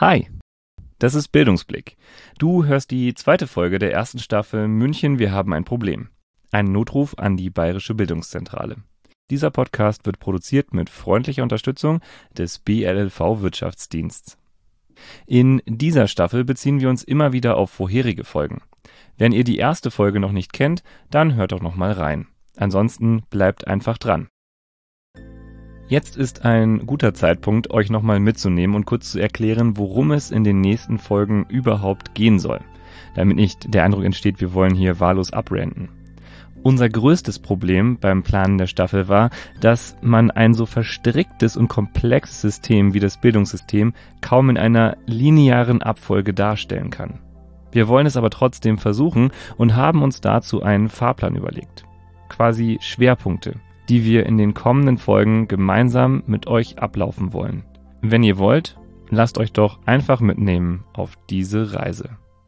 Hi, das ist Bildungsblick. Du hörst die zweite Folge der ersten Staffel München, wir haben ein Problem. Ein Notruf an die Bayerische Bildungszentrale. Dieser Podcast wird produziert mit freundlicher Unterstützung des BLLV Wirtschaftsdiensts. In dieser Staffel beziehen wir uns immer wieder auf vorherige Folgen. Wenn ihr die erste Folge noch nicht kennt, dann hört doch noch mal rein. Ansonsten bleibt einfach dran. Jetzt ist ein guter Zeitpunkt, euch nochmal mitzunehmen und kurz zu erklären, worum es in den nächsten Folgen überhaupt gehen soll. Damit nicht der Eindruck entsteht, wir wollen hier wahllos abranten. Unser größtes Problem beim Planen der Staffel war, dass man ein so verstricktes und komplexes System wie das Bildungssystem kaum in einer linearen Abfolge darstellen kann. Wir wollen es aber trotzdem versuchen und haben uns dazu einen Fahrplan überlegt. Quasi Schwerpunkte, die wir in den kommenden Folgen gemeinsam mit euch ablaufen wollen. Wenn ihr wollt, lasst euch doch einfach mitnehmen auf diese Reise.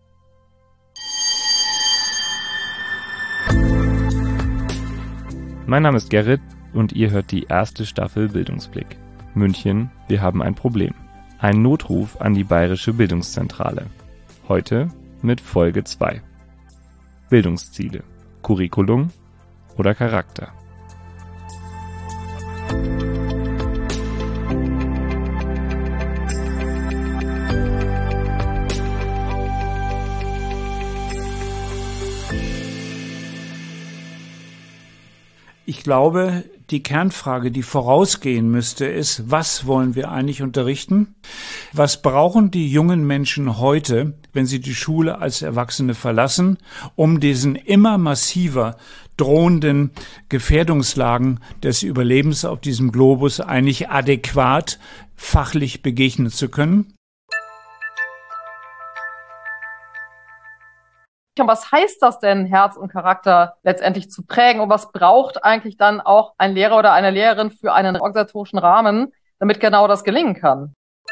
Mein Name ist Gerrit und ihr hört die erste Staffel Bildungsblick. München, wir haben ein Problem. Ein Notruf an die Bayerische Bildungszentrale. Heute mit Folge 2. Bildungsziele, Curriculum oder Charakter? Ich glaube, die Kernfrage, die vorausgehen müsste, ist, was wollen wir eigentlich unterrichten? Was brauchen die jungen Menschen heute, wenn sie die Schule als Erwachsene verlassen, um diesen immer massiver drohenden Gefährdungslagen des Überlebens auf diesem Globus eigentlich adäquat fachlich begegnen zu können? Was heißt das denn, Herz und Charakter letztendlich zu prägen? Und was braucht eigentlich dann auch ein Lehrer oder eine Lehrerin für einen organisatorischen Rahmen, damit genau das gelingen kann?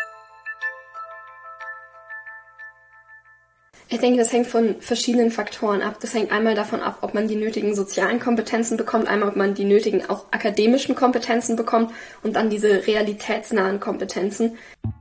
Ich denke, das hängt von verschiedenen Faktoren ab. Das hängt einmal davon ab, ob man die nötigen sozialen Kompetenzen bekommt, einmal ob man die nötigen auch akademischen Kompetenzen bekommt und dann diese realitätsnahen Kompetenzen.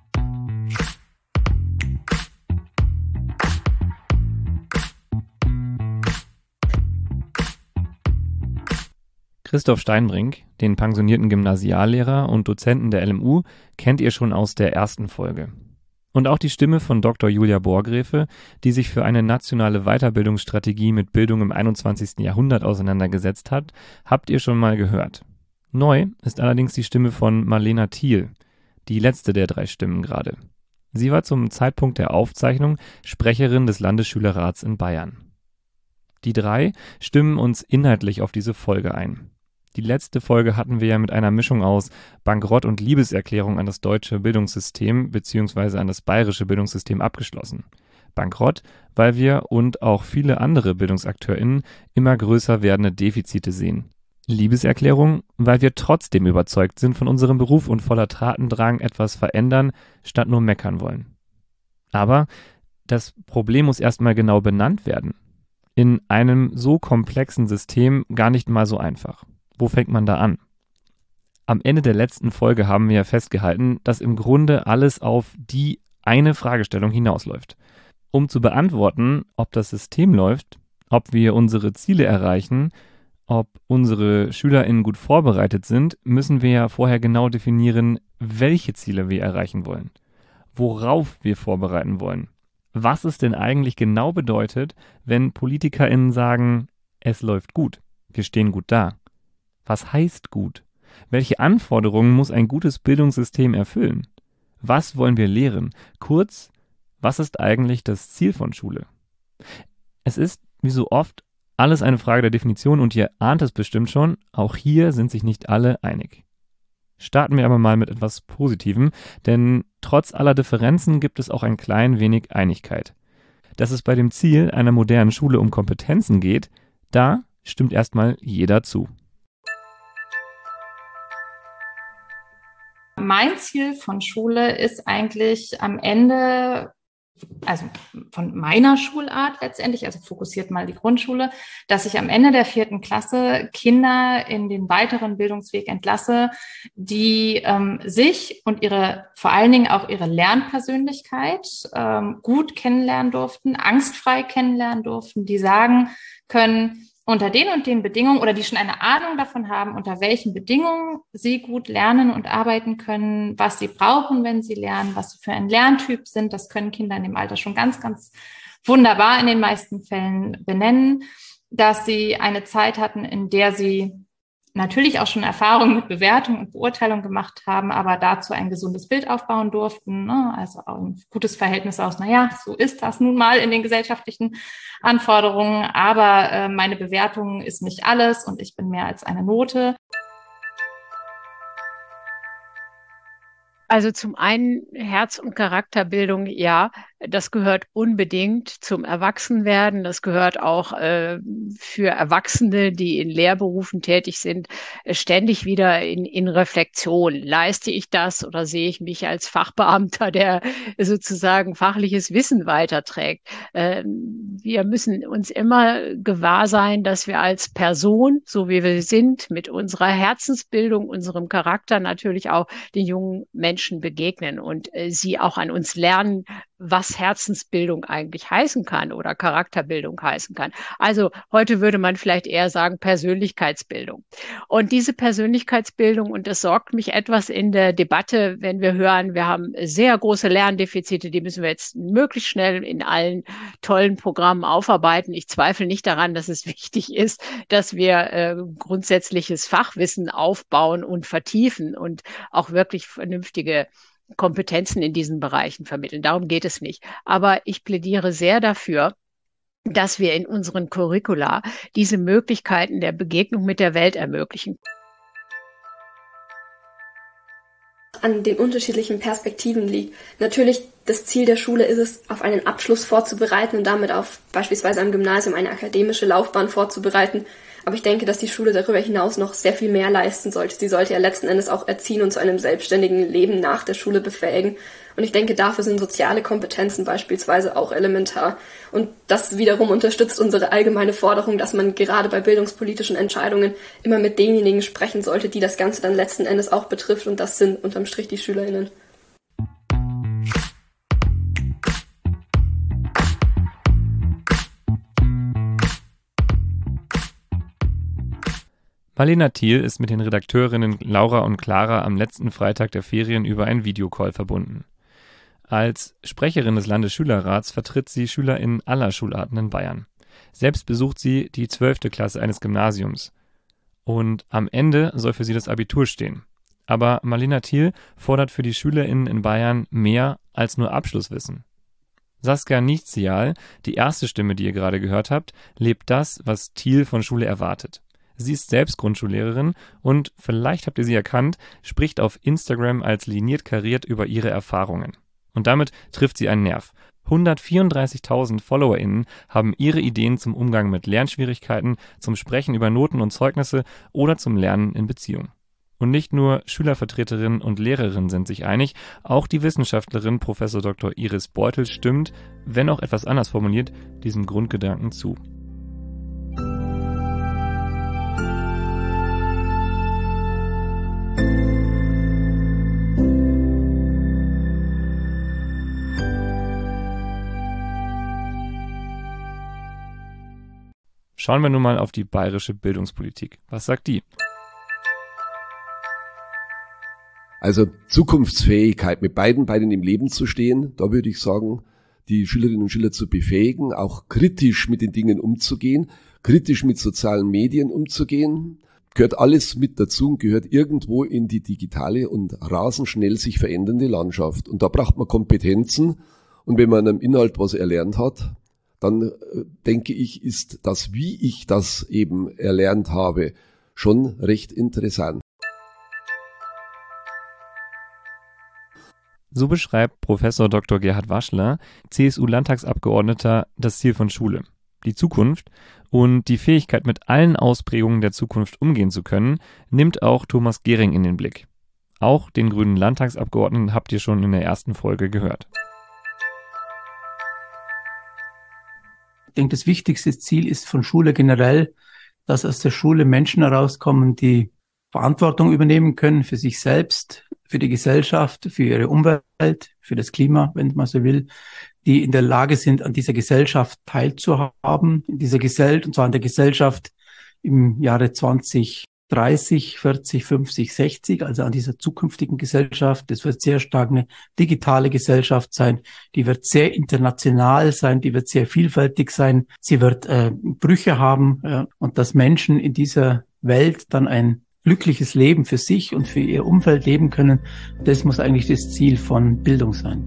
Christoph Steinbrink, den pensionierten Gymnasiallehrer und Dozenten der LMU, kennt ihr schon aus der ersten Folge. Und auch die Stimme von Dr. Julia Borgräfe, die sich für eine nationale Weiterbildungsstrategie mit Bildung im 21. Jahrhundert auseinandergesetzt hat, habt ihr schon mal gehört. Neu ist allerdings die Stimme von Marlena Thiel, die letzte der 3 Stimmen gerade. Sie war zum Zeitpunkt der Aufzeichnung Sprecherin des Landesschülerrats in Bayern. Die 3 stimmen uns inhaltlich auf diese Folge ein. Die letzte Folge hatten wir ja mit einer Mischung aus Bankrott und Liebeserklärung an das deutsche Bildungssystem bzw. an das bayerische Bildungssystem abgeschlossen. Bankrott, weil wir und auch viele andere BildungsakteurInnen immer größer werdende Defizite sehen. Liebeserklärung, weil wir trotzdem überzeugt sind von unserem Beruf und voller Tatendrang etwas verändern, statt nur meckern wollen. Aber das Problem muss erstmal genau benannt werden. In einem so komplexen System gar nicht mal so einfach. Wo fängt man da an? Am Ende der letzten Folge haben wir ja festgehalten, dass im Grunde alles auf die eine Fragestellung hinausläuft. Um zu beantworten, ob das System läuft, ob wir unsere Ziele erreichen, ob unsere SchülerInnen gut vorbereitet sind, müssen wir ja vorher genau definieren, welche Ziele wir erreichen wollen, worauf wir vorbereiten wollen. Was es denn eigentlich genau bedeutet, wenn PolitikerInnen sagen, es läuft gut, wir stehen gut da. Was heißt gut? Welche Anforderungen muss ein gutes Bildungssystem erfüllen? Was wollen wir lehren? Kurz, was ist eigentlich das Ziel von Schule? Es ist, wie so oft, alles eine Frage der Definition und ihr ahnt es bestimmt schon, auch hier sind sich nicht alle einig. Starten wir aber mal mit etwas Positivem, denn trotz aller Differenzen gibt es auch ein klein wenig Einigkeit. Dass es bei dem Ziel einer modernen Schule um Kompetenzen geht, da stimmt erstmal jeder zu. Mein Ziel von Schule ist eigentlich am Ende also von meiner Schulart letztendlich, also fokussiert mal die Grundschule, dass ich am Ende der 4. Klasse Kinder in den weiteren Bildungsweg entlasse, die sich und vor allen Dingen auch ihre Lernpersönlichkeit gut kennenlernen durften, angstfrei kennenlernen durften, die sagen können, unter den und den Bedingungen oder die schon eine Ahnung davon haben, unter welchen Bedingungen sie gut lernen und arbeiten können, was sie brauchen, wenn sie lernen, was sie für ein Lerntyp sind. Das können Kinder in dem Alter schon ganz, ganz wunderbar in den meisten Fällen benennen, dass sie eine Zeit hatten, in der sie natürlich auch schon Erfahrungen mit Bewertung und Beurteilung gemacht haben, aber dazu ein gesundes Bild aufbauen durften, ne? Also auch ein gutes Verhältnis aus, so ist das nun mal in den gesellschaftlichen Anforderungen, aber meine Bewertung ist nicht alles und ich bin mehr als eine Note. Also zum einen Herz- und Charakterbildung, ja, das gehört unbedingt zum Erwachsenwerden. Das gehört auch für Erwachsene, die in Lehrberufen tätig sind, ständig wieder in Reflexion. Leiste ich das oder sehe ich mich als Fachbeamter, der sozusagen fachliches Wissen weiterträgt? Wir müssen uns immer gewahr sein, dass wir als Person, so wie wir sind, mit unserer Herzensbildung, unserem Charakter natürlich auch den jungen Menschen begegnen und sie auch an uns lernen, was Herzensbildung eigentlich heißen kann oder Charakterbildung heißen kann. Also heute würde man vielleicht eher sagen Persönlichkeitsbildung. Und diese Persönlichkeitsbildung, und das sorgt mich etwas in der Debatte, wenn wir hören, wir haben sehr große Lerndefizite, die müssen wir jetzt möglichst schnell in allen tollen Programmen aufarbeiten. Ich zweifle nicht daran, dass es wichtig ist, dass wir grundsätzliches Fachwissen aufbauen und vertiefen und auch wirklich vernünftige Kompetenzen in diesen Bereichen vermitteln. Darum geht es nicht. Aber ich plädiere sehr dafür, dass wir in unseren Curricula diese Möglichkeiten der Begegnung mit der Welt ermöglichen. An den unterschiedlichen Perspektiven liegt. Natürlich, das Ziel der Schule ist es, auf einen Abschluss vorzubereiten und damit auf beispielsweise am Gymnasium eine akademische Laufbahn vorzubereiten. Aber ich denke, dass die Schule darüber hinaus noch sehr viel mehr leisten sollte. Sie sollte ja letzten Endes auch erziehen und zu einem selbstständigen Leben nach der Schule befähigen. Und ich denke, dafür sind soziale Kompetenzen beispielsweise auch elementar. Und das wiederum unterstützt unsere allgemeine Forderung, dass man gerade bei bildungspolitischen Entscheidungen immer mit denjenigen sprechen sollte, die das Ganze dann letzten Endes auch betrifft. Und das sind unterm Strich die SchülerInnen. Marlena Thiel ist mit den Redakteurinnen Laura und Clara am letzten Freitag der Ferien über einen Videocall verbunden. Als Sprecherin des Landesschülerrats vertritt sie SchülerInnen aller Schularten in Bayern. Selbst besucht sie die 12. Klasse eines Gymnasiums. Und am Ende soll für sie das Abitur stehen. Aber Marlena Thiel fordert für die SchülerInnen in Bayern mehr als nur Abschlusswissen. Saskia Nichtzial, die erste Stimme, die ihr gerade gehört habt, lebt das, was Thiel von Schule erwartet. Sie ist selbst Grundschullehrerin und, vielleicht habt ihr sie erkannt, spricht auf Instagram als liniert kariert über ihre Erfahrungen. Und damit trifft sie einen Nerv. 134.000 FollowerInnen haben ihre Ideen zum Umgang mit Lernschwierigkeiten, zum Sprechen über Noten und Zeugnisse oder zum Lernen in Beziehung. Und nicht nur Schülervertreterinnen und Lehrerinnen sind sich einig, auch die Wissenschaftlerin Prof. Dr. Iris Beutel stimmt, wenn auch etwas anders formuliert, diesem Grundgedanken zu. Schauen wir nun mal auf die bayerische Bildungspolitik. Was sagt die? Also Zukunftsfähigkeit, mit beiden Beinen im Leben zu stehen, da würde ich sagen, die Schülerinnen und Schüler zu befähigen, auch kritisch mit den Dingen umzugehen, kritisch mit sozialen Medien umzugehen, gehört alles mit dazu und gehört irgendwo in die digitale und rasend schnell sich verändernde Landschaft. Und da braucht man Kompetenzen und wenn man am Inhalt was erlernt hat, dann denke ich, ist das, wie ich das eben erlernt habe, schon recht interessant. So beschreibt Prof. Dr. Gerhard Waschler, CSU-Landtagsabgeordneter, das Ziel von Schule. Die Zukunft und die Fähigkeit, mit allen Ausprägungen der Zukunft umgehen zu können, nimmt auch Thomas Gehring in den Blick. Auch den grünen Landtagsabgeordneten habt ihr schon in der ersten Folge gehört. Ich denke, das wichtigste Ziel ist von Schule generell, dass aus der Schule Menschen herauskommen, die Verantwortung übernehmen können für sich selbst, für die Gesellschaft, für ihre Umwelt, für das Klima, wenn man so will, die in der Lage sind, an dieser Gesellschaft teilzuhaben, in dieser Gesellschaft, und zwar an der Gesellschaft im Jahre 2030, 40, 50, 60, also an dieser zukünftigen Gesellschaft. Das wird sehr stark eine digitale Gesellschaft sein, die wird sehr international sein, die wird sehr vielfältig sein, sie wird Brüche haben, und dass Menschen in dieser Welt dann ein glückliches Leben für sich und für ihr Umfeld leben können, das muss eigentlich das Ziel von Bildung sein.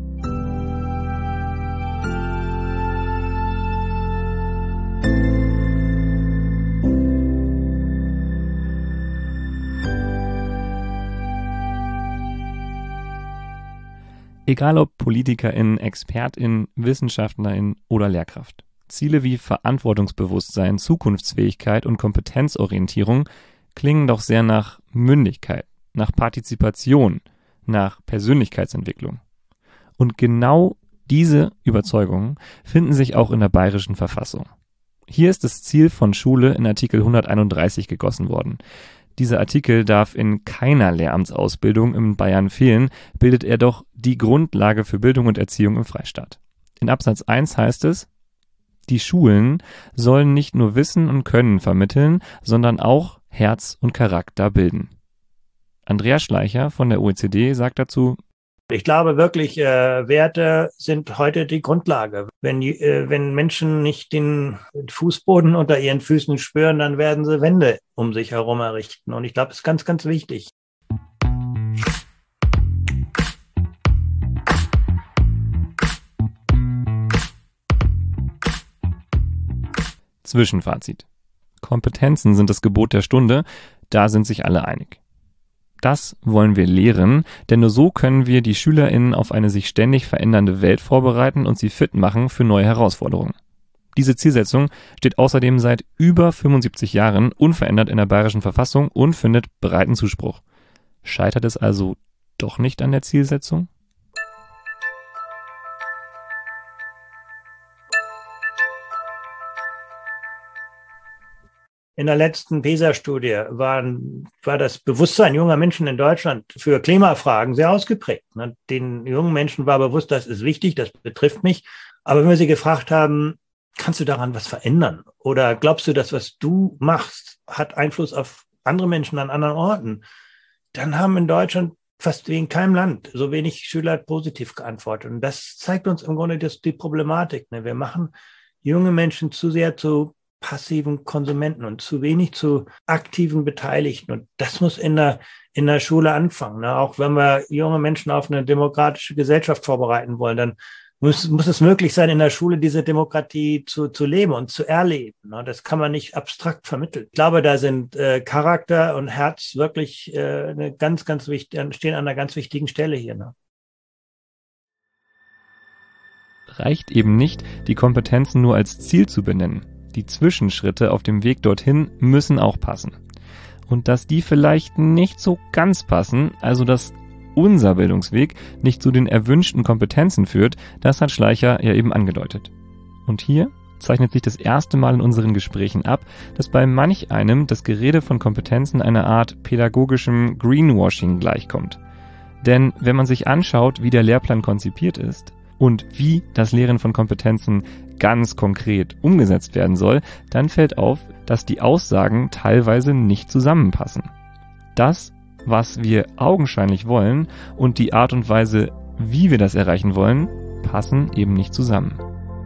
Egal ob PolitikerInnen, ExpertInnen, WissenschaftlerInnen oder Lehrkraft. Ziele wie Verantwortungsbewusstsein, Zukunftsfähigkeit und Kompetenzorientierung klingen doch sehr nach Mündigkeit, nach Partizipation, nach Persönlichkeitsentwicklung. Und genau diese Überzeugungen finden sich auch in der Bayerischen Verfassung. Hier ist das Ziel von Schule in Artikel 131 gegossen worden. Dieser Artikel darf in keiner Lehramtsausbildung in Bayern fehlen, bildet er doch die Grundlage für Bildung und Erziehung im Freistaat. In Absatz 1 heißt es: Die Schulen sollen nicht nur Wissen und Können vermitteln, sondern auch Herz und Charakter bilden. Andreas Schleicher von der OECD sagt dazu: Ich glaube wirklich, Werte sind heute die Grundlage. Wenn Menschen nicht den Fußboden unter ihren Füßen spüren, dann werden sie Wände um sich herum errichten. Und ich glaube, das ist ganz, ganz wichtig. Zwischenfazit: Kompetenzen sind das Gebot der Stunde, da sind sich alle einig. Das wollen wir lehren, denn nur so können wir die SchülerInnen auf eine sich ständig verändernde Welt vorbereiten und sie fit machen für neue Herausforderungen. Diese Zielsetzung steht außerdem seit über 75 Jahren unverändert in der Bayerischen Verfassung und findet breiten Zuspruch. Scheitert es also doch nicht an der Zielsetzung? In der letzten PISA-Studie war das Bewusstsein junger Menschen in Deutschland für Klimafragen sehr ausgeprägt. Den jungen Menschen war bewusst, das ist wichtig, das betrifft mich. Aber wenn wir sie gefragt haben, kannst du daran was verändern? Oder glaubst du, dass was du machst, hat Einfluss auf andere Menschen an anderen Orten? Dann haben in Deutschland fast wie in keinem Land so wenig Schüler positiv geantwortet. Und das zeigt uns im Grunde die Problematik. Wir machen junge Menschen zu sehr zu passiven Konsumenten und zu wenig zu aktiven Beteiligten. Und das muss in der Schule anfangen. Auch wenn wir junge Menschen auf eine demokratische Gesellschaft vorbereiten wollen, dann muss es möglich sein, in der Schule diese Demokratie zu leben und zu erleben. Das kann man nicht abstrakt vermitteln. Ich glaube, da sind Charakter und Herz wirklich eine ganz, ganz wichtig, stehen an einer ganz wichtigen Stelle hier. Reicht eben nicht, die Kompetenzen nur als Ziel zu benennen. Die Zwischenschritte auf dem Weg dorthin müssen auch passen. Und dass die vielleicht nicht so ganz passen, also dass unser Bildungsweg nicht zu den erwünschten Kompetenzen führt, das hat Schleicher ja eben angedeutet. Und hier zeichnet sich das erste Mal in unseren Gesprächen ab, dass bei manch einem das Gerede von Kompetenzen einer Art pädagogischem Greenwashing gleichkommt. Denn wenn man sich anschaut, wie der Lehrplan konzipiert ist und wie das Lehren von Kompetenzen ganz konkret umgesetzt werden soll, dann fällt auf, dass die Aussagen teilweise nicht zusammenpassen. Das, was wir augenscheinlich wollen, und die Art und Weise, wie wir das erreichen wollen, passen eben nicht zusammen.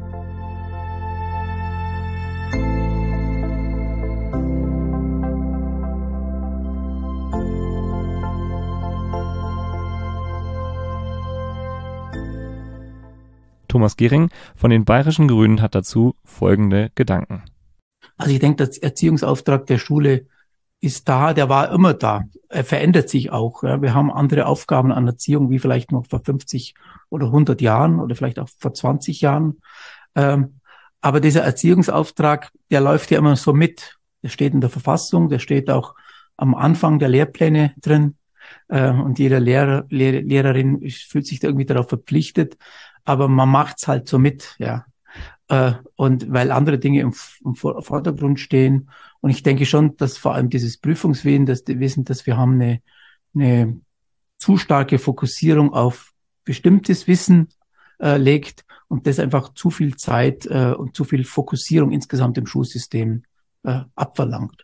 Thomas Gehring von den Bayerischen Grünen hat dazu folgende Gedanken. Also ich denke, der Erziehungsauftrag der Schule ist da, der war immer da. Er verändert sich auch. Ja. Wir haben andere Aufgaben an Erziehung, wie vielleicht noch vor 50 oder 100 Jahren oder vielleicht auch vor 20 Jahren. Aber dieser Erziehungsauftrag, der läuft ja immer so mit. Der steht in der Verfassung, der steht auch am Anfang der Lehrpläne drin. Und jeder Lehrer, Lehrerin fühlt sich da irgendwie darauf verpflichtet. Aber man macht's halt so mit, ja. und weil andere Dinge im Vordergrund stehen. Und ich denke schon, dass vor allem dieses Prüfungswesen, dass wir haben eine zu starke Fokussierung auf bestimmtes Wissen legt und das einfach zu viel Zeit und zu viel Fokussierung insgesamt im Schulsystem abverlangt.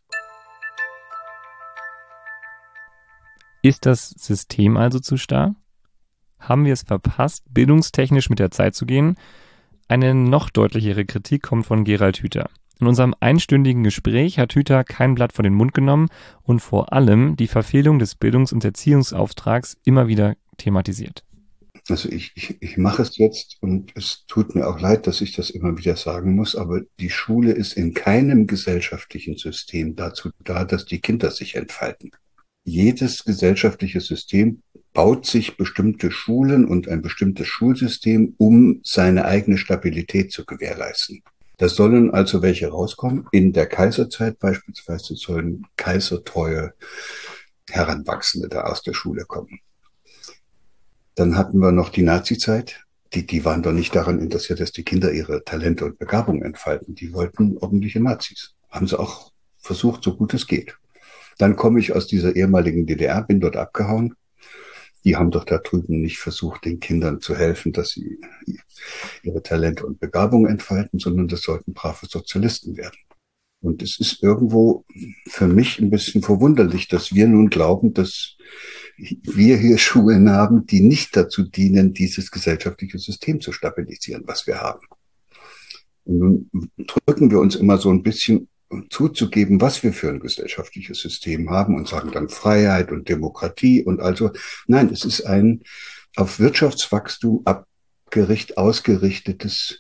Ist das System also zu starr? Haben wir es verpasst, bildungstechnisch mit der Zeit zu gehen? Eine noch deutlichere Kritik kommt von Gerald Hüther. In unserem einstündigen Gespräch hat Hüther kein Blatt vor den Mund genommen und vor allem die Verfehlung des Bildungs- und Erziehungsauftrags immer wieder thematisiert. Also ich mache es jetzt und es tut mir auch leid, dass ich das immer wieder sagen muss, aber die Schule ist in keinem gesellschaftlichen System dazu da, dass die Kinder sich entfalten. Jedes gesellschaftliche System baut sich bestimmte Schulen und ein bestimmtes Schulsystem, um seine eigene Stabilität zu gewährleisten. Da sollen also welche rauskommen. In der Kaiserzeit beispielsweise sollen kaisertreue Heranwachsende da aus der Schule kommen. Dann hatten wir noch die Nazizeit. Die waren doch nicht daran interessiert, dass die Kinder ihre Talente und Begabungen entfalten. Die wollten ordentliche Nazis. Haben sie auch versucht, so gut es geht. Dann komme ich aus dieser ehemaligen DDR, bin dort abgehauen. Die haben doch da drüben nicht versucht, den Kindern zu helfen, dass sie ihre Talente und Begabungen entfalten, sondern das sollten brave Sozialisten werden. Und es ist irgendwo für mich ein bisschen verwunderlich, dass wir nun glauben, dass wir hier Schulen haben, die nicht dazu dienen, dieses gesellschaftliche System zu stabilisieren, was wir haben. Und nun drücken wir uns immer so ein bisschen zuzugeben, was wir für ein gesellschaftliches System haben und sagen dann Freiheit und Demokratie und also, nein, es ist ein auf Wirtschaftswachstum ausgerichtetes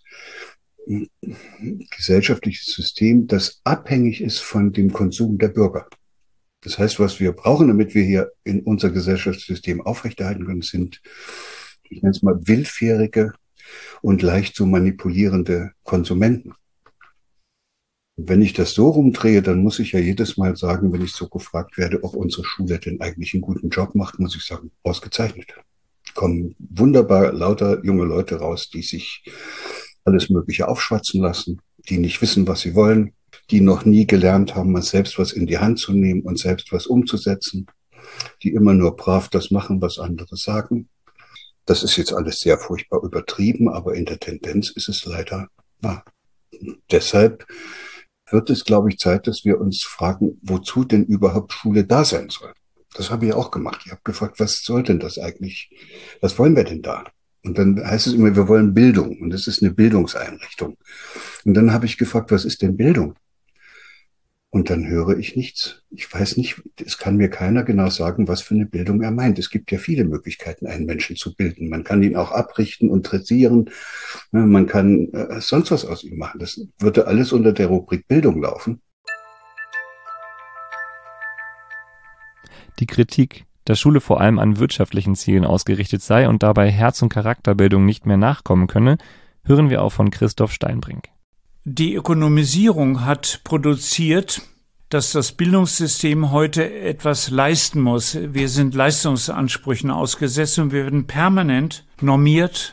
gesellschaftliches System, das abhängig ist von dem Konsum der Bürger. Das heißt, was wir brauchen, damit wir hier in unser Gesellschaftssystem aufrechterhalten können, sind, ich nenne es mal, willfährige und leicht zu manipulierende Konsumenten. Und wenn ich das so rumdrehe, dann muss ich ja jedes Mal sagen, wenn ich so gefragt werde, ob unsere Schule denn eigentlich einen guten Job macht, muss ich sagen, ausgezeichnet. Kommen wunderbar lauter junge Leute raus, die sich alles Mögliche aufschwatzen lassen, die nicht wissen, was sie wollen, die noch nie gelernt haben, mal selbst was in die Hand zu nehmen und selbst was umzusetzen, die immer nur brav das machen, was andere sagen. Das ist jetzt alles sehr furchtbar übertrieben, aber in der Tendenz ist es leider wahr. Deshalb wird es, glaube ich, Zeit, dass wir uns fragen, wozu denn überhaupt Schule da sein soll. Das habe ich auch gemacht. Ich habe gefragt, was soll denn das eigentlich? Was wollen wir denn da? Und dann heißt es immer, wir wollen Bildung. Und das ist eine Bildungseinrichtung. Und dann habe ich gefragt, was ist denn Bildung? Und dann höre ich nichts. Ich weiß nicht, es kann mir keiner genau sagen, was für eine Bildung er meint. Es gibt ja viele Möglichkeiten, einen Menschen zu bilden. Man kann ihn auch abrichten und dressieren. Man kann sonst was aus ihm machen. Das würde alles unter der Rubrik Bildung laufen. Die Kritik, dass Schule vor allem an wirtschaftlichen Zielen ausgerichtet sei und dabei Herz- und Charakterbildung nicht mehr nachkommen könne, hören wir auch von Christoph Steinbrink. Die Ökonomisierung hat produziert, dass das Bildungssystem heute etwas leisten muss. Wir sind Leistungsansprüchen ausgesetzt und wir werden permanent normiert.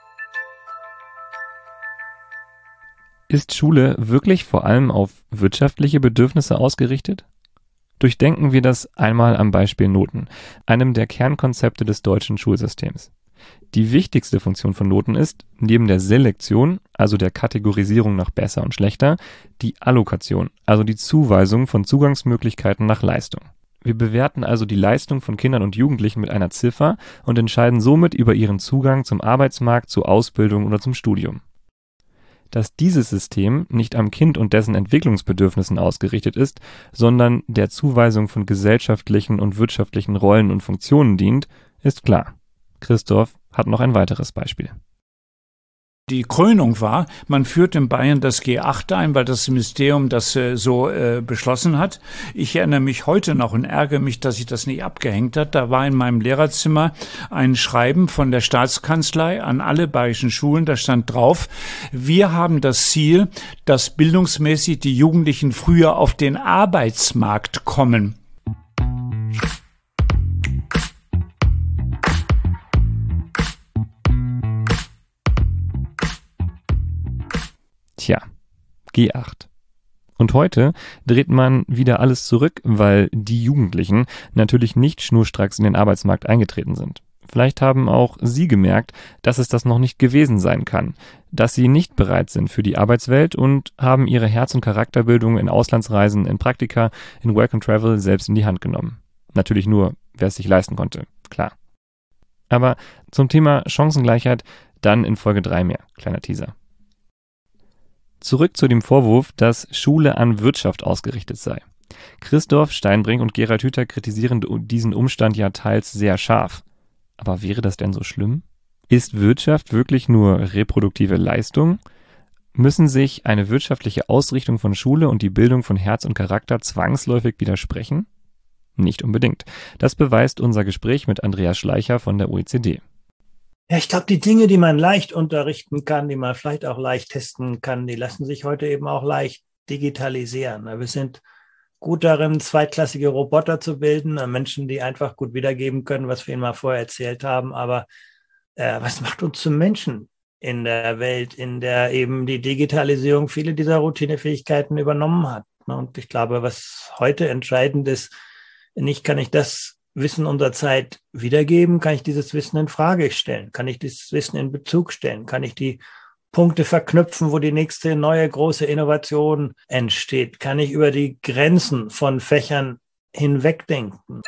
Ist Schule wirklich vor allem auf wirtschaftliche Bedürfnisse ausgerichtet? Durchdenken wir das einmal am Beispiel Noten, einem der Kernkonzepte des deutschen Schulsystems. Die wichtigste Funktion von Noten ist, neben der Selektion, also der Kategorisierung nach besser und schlechter, die Allokation, also die Zuweisung von Zugangsmöglichkeiten nach Leistung. Wir bewerten also die Leistung von Kindern und Jugendlichen mit einer Ziffer und entscheiden somit über ihren Zugang zum Arbeitsmarkt, zur Ausbildung oder zum Studium. Dass dieses System nicht am Kind und dessen Entwicklungsbedürfnissen ausgerichtet ist, sondern der Zuweisung von gesellschaftlichen und wirtschaftlichen Rollen und Funktionen dient, ist klar. Christoph hat noch ein weiteres Beispiel. Die Krönung war, man führt in Bayern das G8 ein, weil das Ministerium das beschlossen hat. Ich erinnere mich heute noch und ärgere mich, dass ich das nicht abgehängt habe. Da war in meinem Lehrerzimmer ein Schreiben von der Staatskanzlei an alle bayerischen Schulen. Da stand drauf, wir haben das Ziel, dass bildungsmäßig die Jugendlichen früher auf den Arbeitsmarkt kommen. Tja, G8. Und heute dreht man wieder alles zurück, weil die Jugendlichen natürlich nicht schnurstracks in den Arbeitsmarkt eingetreten sind. Vielleicht haben auch Sie gemerkt, dass es das noch nicht gewesen sein kann, dass Sie nicht bereit sind für die Arbeitswelt und haben Ihre Herz- und Charakterbildung in Auslandsreisen, in Praktika, in Work and Travel selbst in die Hand genommen. Natürlich nur, wer es sich leisten konnte, klar. Aber zum Thema Chancengleichheit dann in Folge 3 mehr, kleiner Teaser. Zurück zu dem Vorwurf, dass Schule an Wirtschaft ausgerichtet sei. Christoph Steinbrink und Gerald Hüther kritisieren diesen Umstand ja teils sehr scharf. Aber wäre das denn so schlimm? Ist Wirtschaft wirklich nur reproduktive Leistung? Müssen sich eine wirtschaftliche Ausrichtung von Schule und die Bildung von Herz und Charakter zwangsläufig widersprechen? Nicht unbedingt. Das beweist unser Gespräch mit Andreas Schleicher von der OECD. Ja, ich glaube, die Dinge, die man leicht unterrichten kann, die man vielleicht auch leicht testen kann, die lassen sich heute eben auch leicht digitalisieren. Wir sind gut darin, zweitklassige Roboter zu bilden, Menschen, die einfach gut wiedergeben können, was wir ihnen mal vorher erzählt haben. Aber was macht uns zum Menschen in der Welt, in der eben die Digitalisierung viele dieser Routinefähigkeiten übernommen hat? Und ich glaube, was heute entscheidend ist, nicht kann ich das Wissen unserer Zeit wiedergeben, kann ich dieses Wissen in Frage stellen, kann ich dieses Wissen in Bezug stellen, kann ich die Punkte verknüpfen, wo die nächste neue große Innovation entsteht, kann ich über die Grenzen von Fächern hinwegdenken.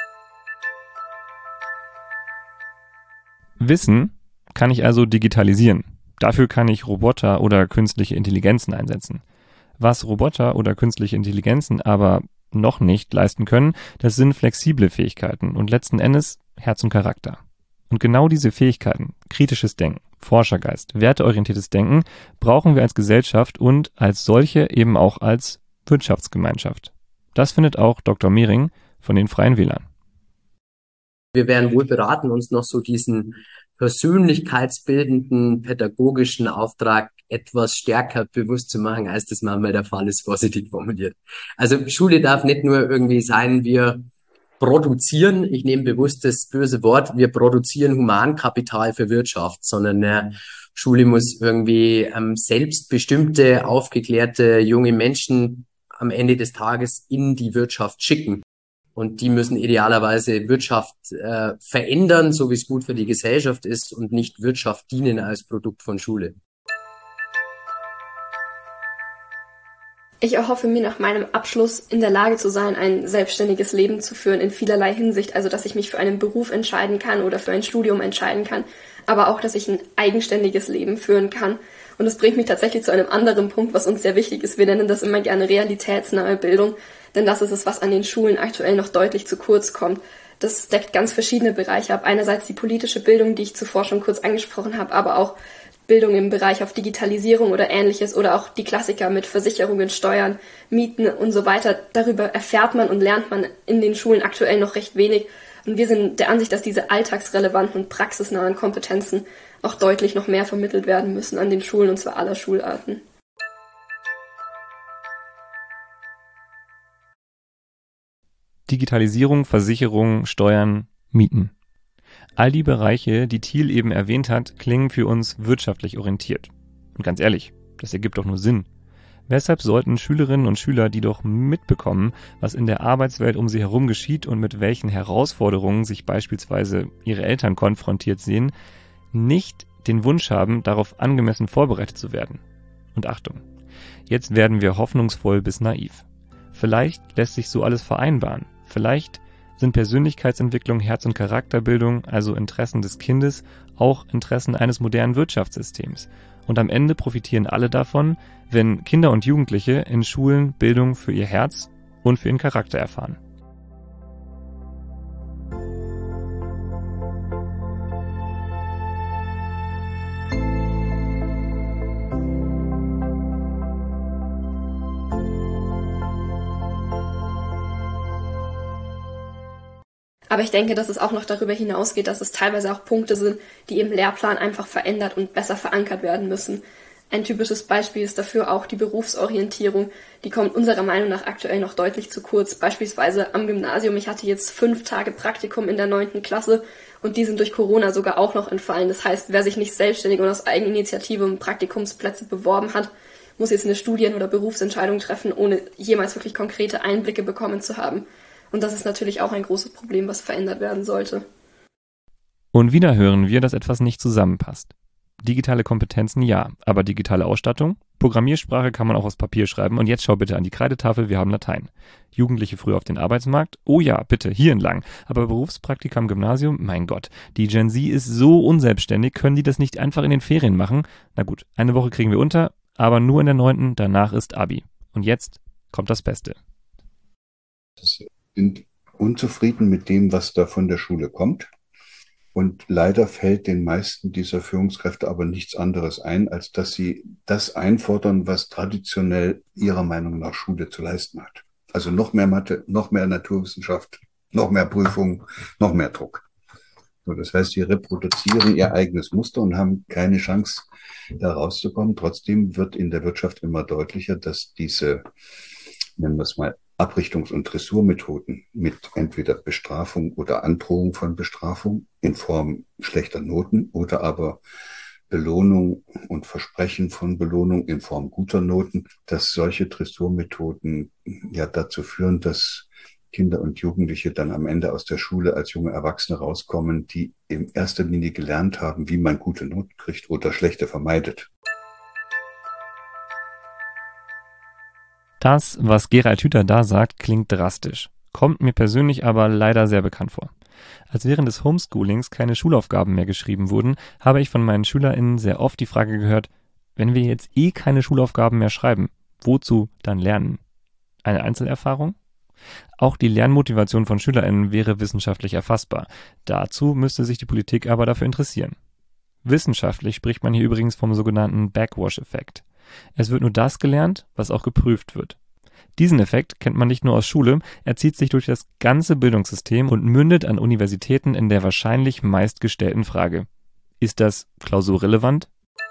Wissen kann ich also digitalisieren. Dafür kann ich Roboter oder künstliche Intelligenzen einsetzen. Was Roboter oder künstliche Intelligenzen aber noch nicht leisten können, das sind flexible Fähigkeiten und letzten Endes Herz und Charakter. Und genau diese Fähigkeiten, kritisches Denken, Forschergeist, werteorientiertes Denken, brauchen wir als Gesellschaft und als solche eben auch als Wirtschaftsgemeinschaft. Das findet auch Dr. Mehring von den Freien Wählern. Wir wären wohl beraten, uns noch so diesen persönlichkeitsbildenden, pädagogischen Auftrag etwas stärker bewusst zu machen, als das manchmal der Fall ist, vorsichtig formuliert. Also Schule darf nicht nur irgendwie sein, wir produzieren, ich nehme bewusst das böse Wort, wir produzieren Humankapital für Wirtschaft, sondern Schule muss irgendwie selbstbestimmte, aufgeklärte junge Menschen am Ende des Tages in die Wirtschaft schicken. Und die müssen idealerweise Wirtschaft verändern, so wie es gut für die Gesellschaft ist und nicht Wirtschaft dienen als Produkt von Schule. Ich erhoffe mir nach meinem Abschluss in der Lage zu sein, ein selbstständiges Leben zu führen in vielerlei Hinsicht. Also, dass ich mich für einen Beruf entscheiden kann oder für ein Studium entscheiden kann. Aber auch, dass ich ein eigenständiges Leben führen kann. Und das bringt mich tatsächlich zu einem anderen Punkt, was uns sehr wichtig ist. Wir nennen das immer gerne realitätsnahe Bildung. Denn das ist es, was an den Schulen aktuell noch deutlich zu kurz kommt. Das deckt ganz verschiedene Bereiche ab. Einerseits die politische Bildung, die ich zuvor schon kurz angesprochen habe, aber auch Bildung im Bereich auf Digitalisierung oder Ähnliches oder auch die Klassiker mit Versicherungen, Steuern, Mieten und so weiter. Darüber erfährt man und lernt man in den Schulen aktuell noch recht wenig. Und wir sind der Ansicht, dass diese alltagsrelevanten und praxisnahen Kompetenzen auch deutlich noch mehr vermittelt werden müssen an den Schulen, und zwar aller Schularten. Digitalisierung, Versicherung, Steuern, Mieten. All die Bereiche, die Thiel eben erwähnt hat, klingen für uns wirtschaftlich orientiert. Und ganz ehrlich, das ergibt doch nur Sinn. Weshalb sollten Schülerinnen und Schüler, die doch mitbekommen, was in der Arbeitswelt um sie herum geschieht und mit welchen Herausforderungen sich beispielsweise ihre Eltern konfrontiert sehen, nicht den Wunsch haben, darauf angemessen vorbereitet zu werden? Und Achtung, jetzt werden wir hoffnungsvoll bis naiv. Vielleicht lässt sich so alles vereinbaren. Vielleicht sind Persönlichkeitsentwicklung, Herz- und Charakterbildung, also Interessen des Kindes, auch Interessen eines modernen Wirtschaftssystems. Und am Ende profitieren alle davon, wenn Kinder und Jugendliche in Schulen Bildung für ihr Herz und für ihren Charakter erfahren. Aber ich denke, dass es auch noch darüber hinausgeht, dass es teilweise auch Punkte sind, die im Lehrplan einfach verändert und besser verankert werden müssen. Ein typisches Beispiel ist dafür auch die Berufsorientierung. Die kommt unserer Meinung nach aktuell noch deutlich zu kurz. Beispielsweise am Gymnasium. Ich hatte jetzt 5 Tage Praktikum in der 9. Klasse und die sind durch Corona sogar auch noch entfallen. Das heißt, wer sich nicht selbstständig und aus Eigeninitiative um Praktikumsplätze beworben hat muss jetzt eine Studien- oder Berufsentscheidung treffen, ohne jemals wirklich konkrete Einblicke bekommen zu haben. Und das ist natürlich auch ein großes Problem, was verändert werden sollte. Und wieder hören wir, dass etwas nicht zusammenpasst. Digitale Kompetenzen ja, aber digitale Ausstattung? Programmiersprache kann man auch aus Papier schreiben und jetzt schau bitte an die Kreidetafel, wir haben Latein. Jugendliche früh auf den Arbeitsmarkt? Oh ja, bitte, hier entlang. Aber Berufspraktika im Gymnasium? Mein Gott, die Gen Z ist so unselbstständig, können die das nicht einfach in den Ferien machen? Na gut, eine Woche kriegen wir unter, aber nur in der 9., danach ist Abi. Und jetzt kommt das Beste. Sind unzufrieden mit dem, was da von der Schule kommt. Und leider fällt den meisten dieser Führungskräfte aber nichts anderes ein, als dass sie das einfordern, was traditionell ihrer Meinung nach Schule zu leisten hat. Also noch mehr Mathe, noch mehr Naturwissenschaft, noch mehr Prüfung, noch mehr Druck. So, das heißt, sie reproduzieren ihr eigenes Muster und haben keine Chance, da rauszukommen. Trotzdem wird in der Wirtschaft immer deutlicher, dass diese, nennen wir es mal, Abrichtungs- und Dressurmethoden mit entweder Bestrafung oder Androhung von Bestrafung in Form schlechter Noten oder aber Belohnung und Versprechen von Belohnung in Form guter Noten, dass solche Dressurmethoden ja dazu führen, dass Kinder und Jugendliche dann am Ende aus der Schule als junge Erwachsene rauskommen, die in erster Linie gelernt haben, wie man gute Noten kriegt oder schlechte vermeidet. Das, was Gerald Hüther da sagt, klingt drastisch, kommt mir persönlich aber leider sehr bekannt vor. Als während des Homeschoolings keine Schulaufgaben mehr geschrieben wurden, habe ich von meinen SchülerInnen sehr oft die Frage gehört, wenn wir jetzt keine Schulaufgaben mehr schreiben, wozu dann lernen? Eine Einzelerfahrung? Auch die Lernmotivation von SchülerInnen wäre wissenschaftlich erfassbar. Dazu müsste sich die Politik aber dafür interessieren. Wissenschaftlich spricht man hier übrigens vom sogenannten Backwash-Effekt. Es wird nur das gelernt, was auch geprüft wird. Diesen Effekt kennt man nicht nur aus Schule, er zieht sich durch das ganze Bildungssystem und mündet an Universitäten in der wahrscheinlich meistgestellten Frage: Ist das klausurrelevant?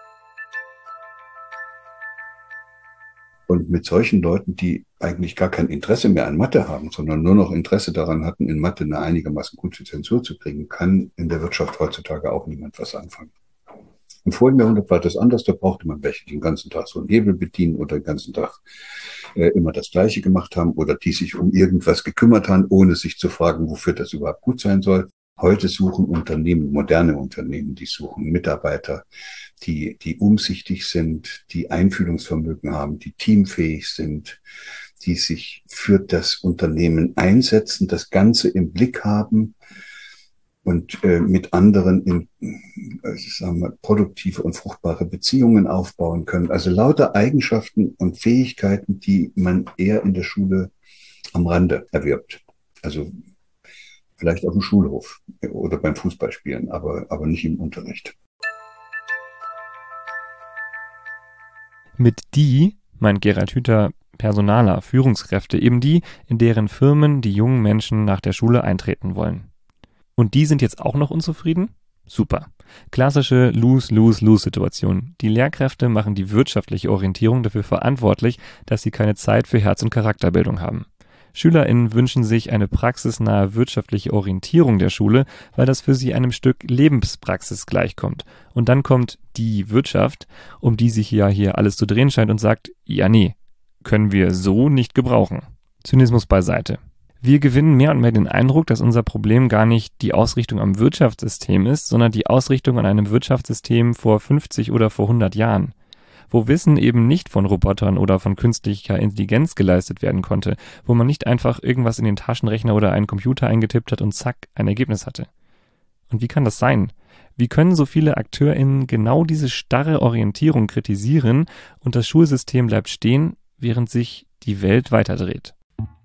Und mit solchen Leuten, die eigentlich gar kein Interesse mehr an Mathe haben, sondern nur noch Interesse daran hatten, in Mathe eine einigermaßen gute Zensur zu kriegen, kann in der Wirtschaft heutzutage auch niemand was anfangen. Im vorigen Jahrhundert war das anders, da brauchte man welche, die den ganzen Tag so einen Hebel bedienen oder den ganzen Tag immer das Gleiche gemacht haben oder die sich um irgendwas gekümmert haben, ohne sich zu fragen, wofür das überhaupt gut sein soll. Heute suchen Unternehmen, moderne Unternehmen, die suchen Mitarbeiter, die umsichtig sind, die Einfühlungsvermögen haben, die teamfähig sind, die sich für das Unternehmen einsetzen, das Ganze im Blick haben und mit anderen produktive und fruchtbare Beziehungen aufbauen können. Also lauter Eigenschaften und Fähigkeiten, die man eher in der Schule am Rande erwirbt. Also vielleicht auf dem Schulhof oder beim Fußballspielen, aber nicht im Unterricht. Mit die meint Gerald Hüther Personaler, Führungskräfte, eben die, in deren Firmen die jungen Menschen nach der Schule eintreten wollen. Und die sind jetzt auch noch unzufrieden? Super. Klassische Lose-Lose-Lose-Situation. Die Lehrkräfte machen die wirtschaftliche Orientierung dafür verantwortlich, dass sie keine Zeit für Herz- und Charakterbildung haben. SchülerInnen wünschen sich eine praxisnahe wirtschaftliche Orientierung der Schule, weil das für sie einem Stück Lebenspraxis gleichkommt. Und dann kommt die Wirtschaft, um die sich ja hier alles zu drehen scheint und sagt, ja nee, können wir so nicht gebrauchen. Zynismus beiseite. Wir gewinnen mehr und mehr den Eindruck, dass unser Problem gar nicht die Ausrichtung am Wirtschaftssystem ist, sondern die Ausrichtung an einem Wirtschaftssystem vor 50 oder vor 100 Jahren. Wo Wissen eben nicht von Robotern oder von künstlicher Intelligenz geleistet werden konnte, wo man nicht einfach irgendwas in den Taschenrechner oder einen Computer eingetippt hat und zack, ein Ergebnis hatte. Und wie kann das sein? Wie können so viele AkteurInnen genau diese starre Orientierung kritisieren und das Schulsystem bleibt stehen, während sich die Welt weiterdreht?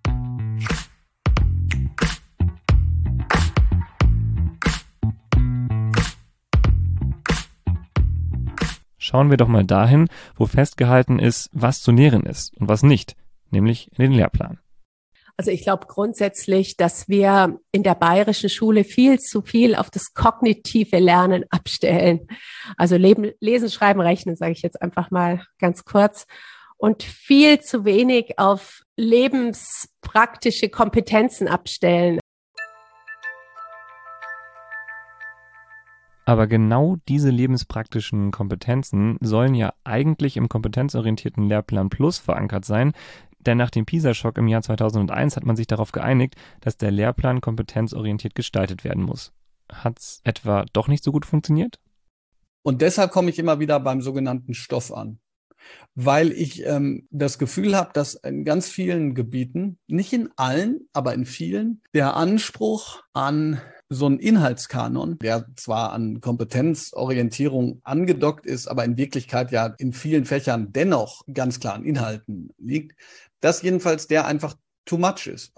Schauen wir doch mal dahin, wo festgehalten ist, was zu lehren ist und was nicht, nämlich in den Lehrplan. Also ich glaube grundsätzlich, dass wir in der bayerischen Schule viel zu viel auf das kognitive Lernen abstellen. Also Lesen, Schreiben, Rechnen, sage ich jetzt einfach mal ganz kurz. Und viel zu wenig auf lebenspraktische Kompetenzen abstellen. Aber genau diese lebenspraktischen Kompetenzen sollen ja eigentlich im kompetenzorientierten Lehrplan Plus verankert sein, denn nach dem PISA-Schock im Jahr 2001 hat man sich darauf geeinigt, dass der Lehrplan kompetenzorientiert gestaltet werden muss. Hat's etwa doch nicht so gut funktioniert? Und deshalb komme ich immer wieder beim sogenannten Stoff an. Weil ich das Gefühl habe, dass in ganz vielen Gebieten, nicht in allen, aber in vielen, der Anspruch an so einen Inhaltskanon, der zwar an Kompetenzorientierung angedockt ist, aber in Wirklichkeit ja in vielen Fächern dennoch ganz klar an Inhalten liegt, dass jedenfalls der einfach too much ist.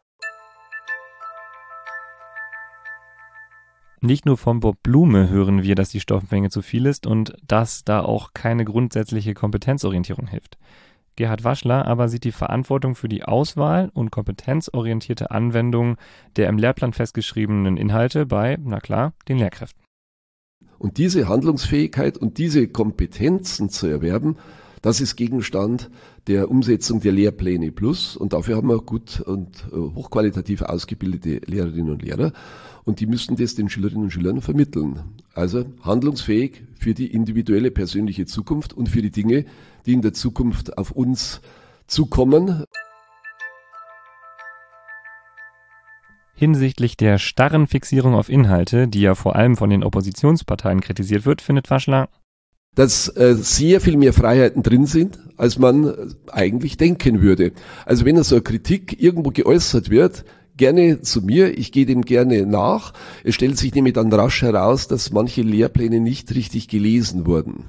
Nicht nur von Bob Blume hören wir, dass die Stoffmenge zu viel ist und dass da auch keine grundsätzliche Kompetenzorientierung hilft. Gerhard Waschler aber sieht die Verantwortung für die Auswahl und kompetenzorientierte Anwendung der im Lehrplan festgeschriebenen Inhalte bei, na klar, den Lehrkräften. Und diese Handlungsfähigkeit und diese Kompetenzen zu erwerben, das ist Gegenstand der Umsetzung der Lehrpläne Plus. Und dafür haben wir gut und hochqualitativ ausgebildete Lehrerinnen und Lehrer. Und die müssen das den Schülerinnen und Schülern vermitteln. Also handlungsfähig für die individuelle persönliche Zukunft und für die Dinge, die in der Zukunft auf uns zukommen. Hinsichtlich der starren Fixierung auf Inhalte, die ja vor allem von den Oppositionsparteien kritisiert wird, findet Waschler, dass sehr viel mehr Freiheiten drin sind, als man eigentlich denken würde. Also wenn so eine Kritik irgendwo geäußert wird, gerne zu mir, ich gehe dem gerne nach. Es stellt sich nämlich dann rasch heraus, dass manche Lehrpläne nicht richtig gelesen wurden.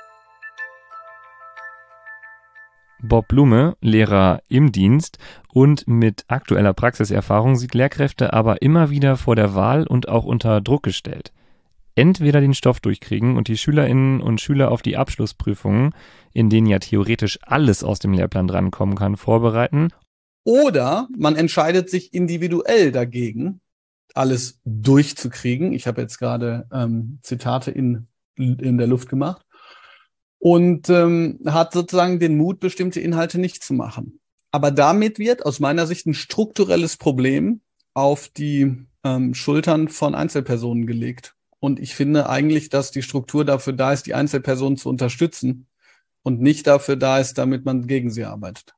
Bob Blume, Lehrer im Dienst und mit aktueller Praxiserfahrung, sieht Lehrkräfte aber immer wieder vor der Wahl und auch unter Druck gestellt. Entweder den Stoff durchkriegen und die Schülerinnen und Schüler auf die Abschlussprüfungen, in denen ja theoretisch alles aus dem Lehrplan drankommen kann, vorbereiten. Oder man entscheidet sich individuell dagegen, alles durchzukriegen. Ich habe jetzt gerade Zitate in der Luft gemacht. Und hat sozusagen den Mut, bestimmte Inhalte nicht zu machen. Aber damit wird aus meiner Sicht ein strukturelles Problem auf die Schultern von Einzelpersonen gelegt. Und ich finde eigentlich, dass die Struktur dafür da ist, die Einzelpersonen zu unterstützen und nicht dafür da ist, damit man gegen sie arbeitet.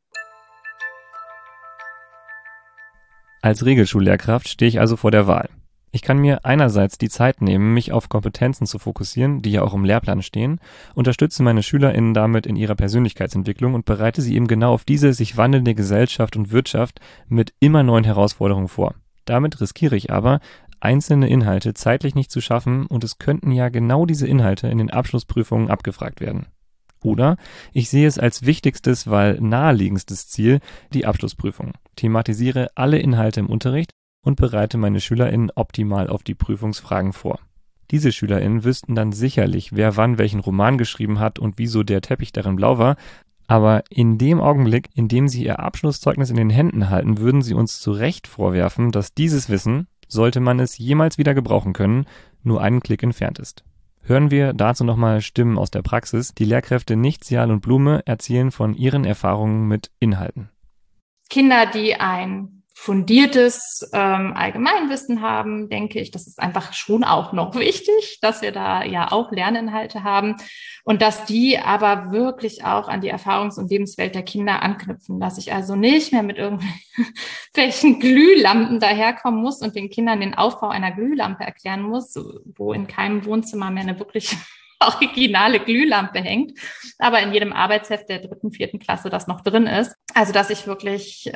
Als Regelschullehrkraft stehe ich also vor der Wahl. Ich kann mir einerseits die Zeit nehmen, mich auf Kompetenzen zu fokussieren, die ja auch im Lehrplan stehen, unterstütze meine SchülerInnen damit in ihrer Persönlichkeitsentwicklung und bereite sie eben genau auf diese sich wandelnde Gesellschaft und Wirtschaft mit immer neuen Herausforderungen vor. Damit riskiere ich aber, einzelne Inhalte zeitlich nicht zu schaffen und es könnten ja genau diese Inhalte in den Abschlussprüfungen abgefragt werden. Oder ich sehe es als wichtigstes, weil naheliegendstes Ziel die Abschlussprüfung. Thematisiere alle Inhalte im Unterricht und bereite meine SchülerInnen optimal auf die Prüfungsfragen vor. Diese SchülerInnen wüssten dann sicherlich, wer wann welchen Roman geschrieben hat und wieso der Teppich darin blau war, aber in dem Augenblick, in dem sie ihr Abschlusszeugnis in den Händen halten, würden sie uns zu Recht vorwerfen, dass dieses Wissen, sollte man es jemals wieder gebrauchen können, nur einen Klick entfernt ist. Hören wir dazu nochmal Stimmen aus der Praxis. Die Lehrkräfte Nichtzial und Blume erzählen von ihren Erfahrungen mit Inhalten. Kinder, die ein fundiertes Allgemeinwissen haben, denke ich, das ist einfach schon auch noch wichtig, dass wir da ja auch Lerninhalte haben und dass die aber wirklich auch an die Erfahrungs- und Lebenswelt der Kinder anknüpfen, dass ich also nicht mehr mit irgendwelchen Glühlampen daherkommen muss und den Kindern den Aufbau einer Glühlampe erklären muss, wo in keinem Wohnzimmer mehr eine wirklich originale Glühlampe hängt, aber in jedem Arbeitsheft der 3., 4. Klasse das noch drin ist. Also, dass ich wirklich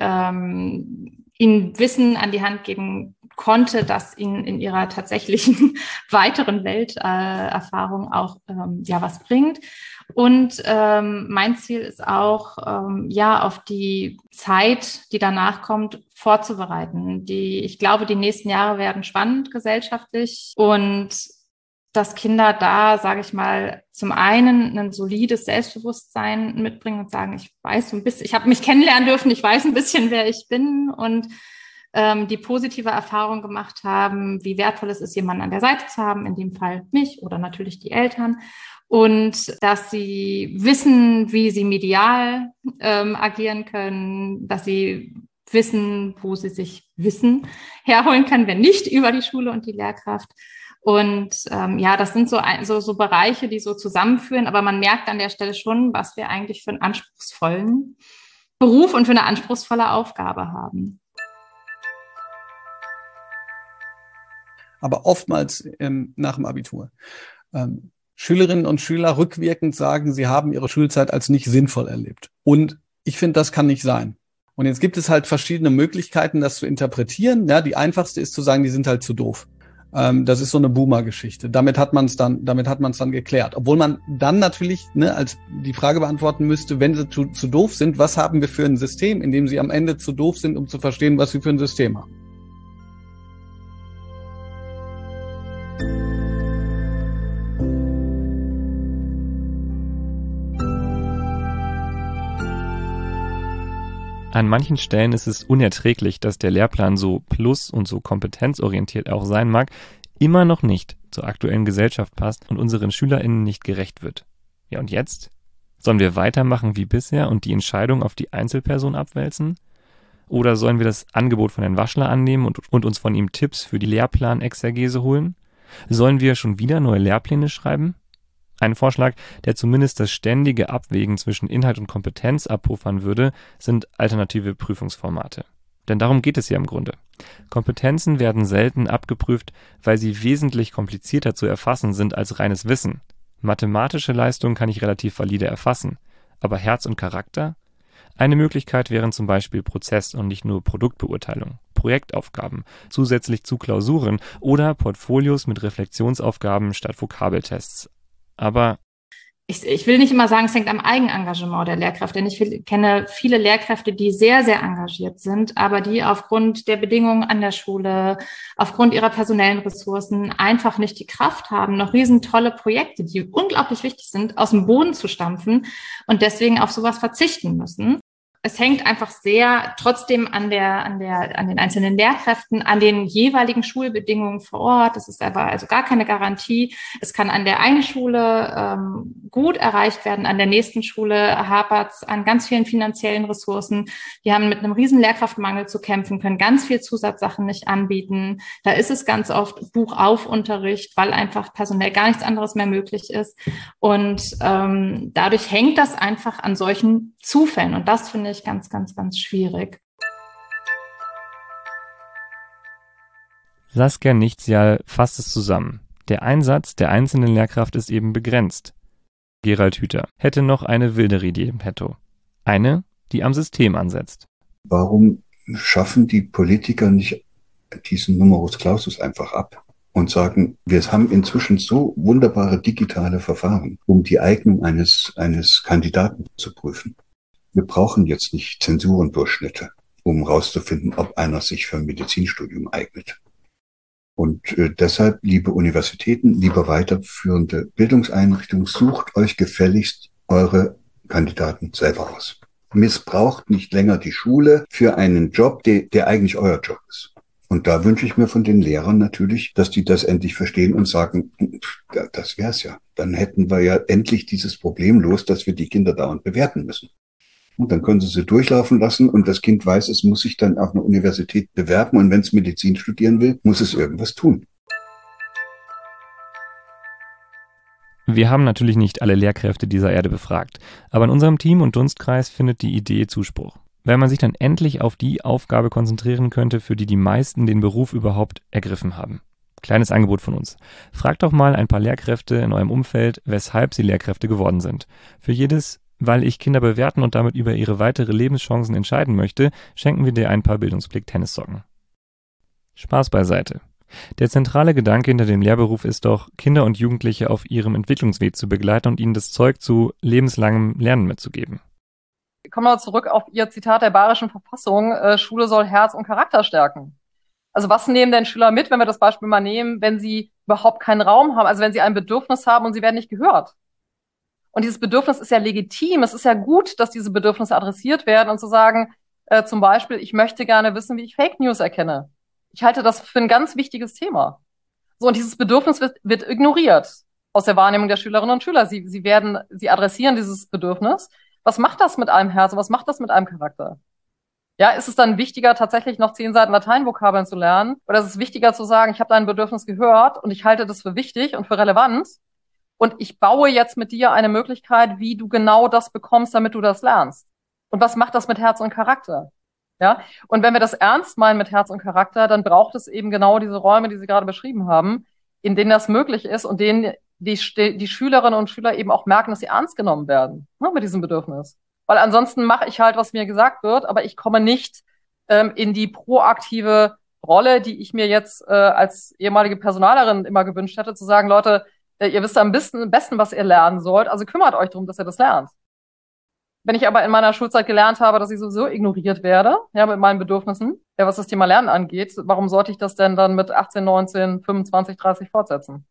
ihnen Wissen an die Hand geben konnte, das ihnen in ihrer tatsächlichen weiteren Welterfahrung auch was bringt. Und mein Ziel ist auch, auf die Zeit, die danach kommt, vorzubereiten. Ich glaube, die nächsten Jahre werden spannend gesellschaftlich und dass Kinder da, sage ich mal, zum einen ein solides Selbstbewusstsein mitbringen und sagen, ich weiß so ein bisschen, ich habe mich kennenlernen dürfen, ich weiß ein bisschen, wer ich bin und die positive Erfahrung gemacht haben, wie wertvoll es ist, jemanden an der Seite zu haben, in dem Fall mich oder natürlich die Eltern. Und dass sie wissen, wie sie medial agieren können, dass sie wissen, wo sie sich Wissen herholen können, wenn nicht über die Schule und die Lehrkraft. Und das sind so Bereiche, die so zusammenführen, aber man merkt an der Stelle schon, was wir eigentlich für einen anspruchsvollen Beruf und für eine anspruchsvolle Aufgabe haben. Aber oftmals nach dem Abitur. Schülerinnen und Schüler rückwirkend sagen, sie haben ihre Schulzeit als nicht sinnvoll erlebt. Und ich finde, das kann nicht sein. Und jetzt gibt es halt verschiedene Möglichkeiten, das zu interpretieren. Ja, die einfachste ist zu sagen, die sind halt zu doof. Das ist so eine Boomer-Geschichte. Damit hat man es dann geklärt. Obwohl man dann natürlich als die Frage beantworten müsste, wenn sie zu doof sind, was haben wir für ein System, in dem sie am Ende zu doof sind, um zu verstehen, was sie für ein System haben. An manchen Stellen ist es unerträglich, dass der Lehrplan so plus- und so kompetenzorientiert auch sein mag, immer noch nicht zur aktuellen Gesellschaft passt und unseren SchülerInnen nicht gerecht wird. Ja, und jetzt? Sollen wir weitermachen wie bisher und die Entscheidung auf die Einzelperson abwälzen? Oder sollen wir das Angebot von Herrn Waschler annehmen und uns von ihm Tipps für die Lehrplanexegese holen? Sollen wir schon wieder neue Lehrpläne schreiben? Ein Vorschlag, der zumindest das ständige Abwägen zwischen Inhalt und Kompetenz abpuffern würde, sind alternative Prüfungsformate. Denn darum geht es ja im Grunde. Kompetenzen werden selten abgeprüft, weil sie wesentlich komplizierter zu erfassen sind als reines Wissen. Mathematische Leistung kann ich relativ valide erfassen, aber Herz und Charakter? Eine Möglichkeit wären zum Beispiel Prozess- und nicht nur Produktbeurteilung, Projektaufgaben, zusätzlich zu Klausuren oder Portfolios mit Reflexionsaufgaben statt Vokabeltests. Aber ich will nicht immer sagen, es hängt am Eigenengagement der Lehrkräfte, denn ich kenne viele Lehrkräfte, die sehr, sehr engagiert sind, aber die aufgrund der Bedingungen an der Schule, aufgrund ihrer personellen Ressourcen einfach nicht die Kraft haben, noch riesentolle Projekte, die unglaublich wichtig sind, aus dem Boden zu stampfen und deswegen auf sowas verzichten müssen. Es hängt einfach sehr trotzdem an den einzelnen Lehrkräften, an den jeweiligen Schulbedingungen vor Ort. Das ist aber also gar keine Garantie. Es kann an der einen Schule gut erreicht werden, an der nächsten Schule hapert es an ganz vielen finanziellen Ressourcen. Die haben mit einem riesen Lehrkraftmangel zu kämpfen, können ganz viel Zusatzsachen nicht anbieten. Da ist es ganz oft Buchaufunterricht, weil einfach personell gar nichts anderes mehr möglich ist. Und dadurch hängt das einfach an solchen Zufällen. Und das finde ich ganz, ganz, ganz schwierig. Saskia Nichtzial fasst es zusammen. Der Einsatz der einzelnen Lehrkraft ist eben begrenzt. Gerald Hüther hätte noch eine wildere Idee im Petto. Eine, die am System ansetzt. Warum schaffen die Politiker nicht diesen Numerus Clausus einfach ab und sagen, wir haben inzwischen so wunderbare digitale Verfahren, um die Eignung eines Kandidaten zu prüfen. Wir brauchen jetzt nicht Zensurendurchschnitte, um herauszufinden, ob einer sich für ein Medizinstudium eignet. Und deshalb, liebe Universitäten, liebe weiterführende Bildungseinrichtungen, sucht euch gefälligst eure Kandidaten selber aus. Missbraucht nicht länger die Schule für einen Job, der eigentlich euer Job ist. Und da wünsche ich mir von den Lehrern natürlich, dass die das endlich verstehen und sagen, das wär's ja. Dann hätten wir ja endlich dieses Problem los, dass wir die Kinder dauernd bewerten müssen. Und dann können sie durchlaufen lassen und das Kind weiß, es muss sich dann auf eine Universität bewerben und wenn es Medizin studieren will, muss es irgendwas tun. Wir haben natürlich nicht alle Lehrkräfte dieser Erde befragt, aber in unserem Team und Dunstkreis findet die Idee Zuspruch. Weil man sich dann endlich auf die Aufgabe konzentrieren könnte, für die die meisten den Beruf überhaupt ergriffen haben. Kleines Angebot von uns. Fragt doch mal ein paar Lehrkräfte in eurem Umfeld, weshalb sie Lehrkräfte geworden sind. Für jedes weil ich Kinder bewerten und damit über ihre weitere Lebenschancen entscheiden möchte, schenken wir dir ein paar Bildungsblick-Tennissocken. Spaß beiseite. Der zentrale Gedanke hinter dem Lehrberuf ist doch, Kinder und Jugendliche auf ihrem Entwicklungsweg zu begleiten und ihnen das Zeug zu lebenslangem Lernen mitzugeben. Kommen wir zurück auf Ihr Zitat der Bayerischen Verfassung, Schule soll Herz und Charakter stärken. Also was nehmen denn Schüler mit, wenn wir das Beispiel mal nehmen, wenn sie überhaupt keinen Raum haben, also wenn sie ein Bedürfnis haben und sie werden nicht gehört? Und dieses Bedürfnis ist ja legitim. Es ist ja gut, dass diese Bedürfnisse adressiert werden und zu sagen, zum Beispiel, ich möchte gerne wissen, wie ich Fake News erkenne. Ich halte das für ein ganz wichtiges Thema. So, und dieses Bedürfnis wird ignoriert aus der Wahrnehmung der Schülerinnen und Schüler. Sie adressieren dieses Bedürfnis. Was macht das mit einem Herzen? Was macht das mit einem Charakter? Ja, ist es dann wichtiger, tatsächlich noch 10 Seiten Lateinvokabeln zu lernen? Oder ist es wichtiger zu sagen, ich habe dein Bedürfnis gehört und ich halte das für wichtig und für relevant und ich baue jetzt mit dir eine Möglichkeit, wie du genau das bekommst, damit du das lernst? Und was macht das mit Herz und Charakter? Ja, und wenn wir das ernst meinen mit Herz und Charakter, dann braucht es eben genau diese Räume, die Sie gerade beschrieben haben, in denen das möglich ist und denen die Schülerinnen und Schüler eben auch merken, dass sie ernst genommen werden, ne, mit diesem Bedürfnis. Weil ansonsten mache ich halt, was mir gesagt wird, aber ich komme nicht in die proaktive Rolle, die ich mir jetzt als ehemalige Personalerin immer gewünscht hätte, zu sagen, Leute, ihr wisst am besten, was ihr lernen sollt, also kümmert euch darum, dass ihr das lernt. Wenn ich aber in meiner Schulzeit gelernt habe, dass ich sowieso ignoriert werde, ja, mit meinen Bedürfnissen, ja, was das Thema Lernen angeht, warum sollte ich das denn dann mit 18, 19, 25, 30 fortsetzen?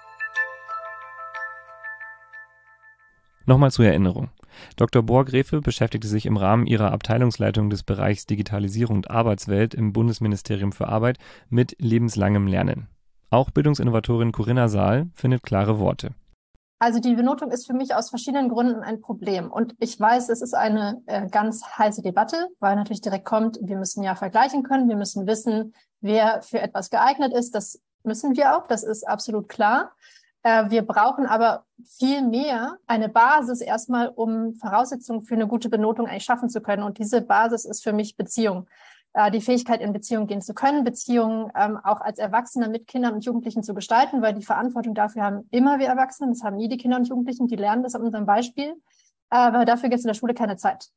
Nochmal zur Erinnerung. Dr. Bohrgräfe beschäftigte sich im Rahmen ihrer Abteilungsleitung des Bereichs Digitalisierung und Arbeitswelt im Bundesministerium für Arbeit mit lebenslangem Lernen. Auch Bildungsinnovatorin Corinna Saal findet klare Worte. Also die Benotung ist für mich aus verschiedenen Gründen ein Problem. Und ich weiß, es ist eine ganz heiße Debatte, weil natürlich direkt kommt, wir müssen ja vergleichen können, wir müssen wissen, wer für etwas geeignet ist. Das müssen wir auch, das ist absolut klar. Wir brauchen aber viel mehr eine Basis erstmal, um Voraussetzungen für eine gute Benotung eigentlich schaffen zu können. Und diese Basis ist für mich Beziehung. Die Fähigkeit, in Beziehungen gehen zu können, Beziehungen auch als Erwachsene mit Kindern und Jugendlichen zu gestalten, weil die Verantwortung dafür haben immer wir Erwachsenen, das haben nie die Kinder und Jugendlichen, die lernen das an unserem Beispiel. Aber dafür gibt es in der Schule keine Zeit.